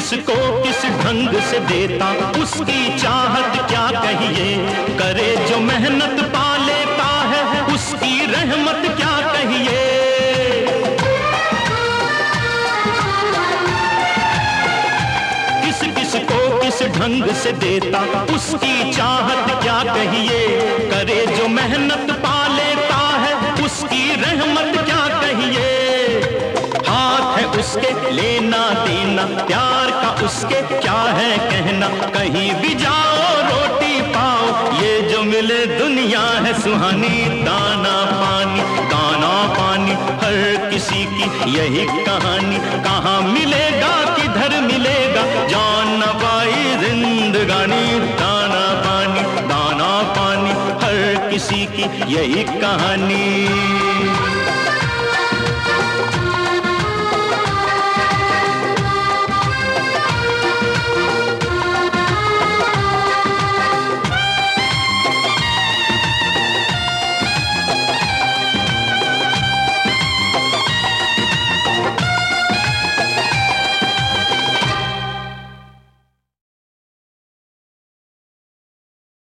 किसको किस ढंग से देता, उसकी चाहत क्या कहिए। करे जो मेहनत पा लेता है, उसकी रहमत क्या कहिए। किस किसको किस ढंग से देता, उसकी चाहत क्या कहिए। करे जो मेहनत पा लेता है, उसकी रहमत क्या कहिए। हाथ है उसके लेना देना, प्यार का उसके क्या है कहना। कहीं भी जाओ रोटी पाओ, ये जो मिले दुनिया है सुहानी। दाना पानी हर किसी की यही कहानी। कहाँ मिलेगा किधर मिलेगा, जान न पाई जिंदगानी। दाना पानी हर किसी की यही कहानी।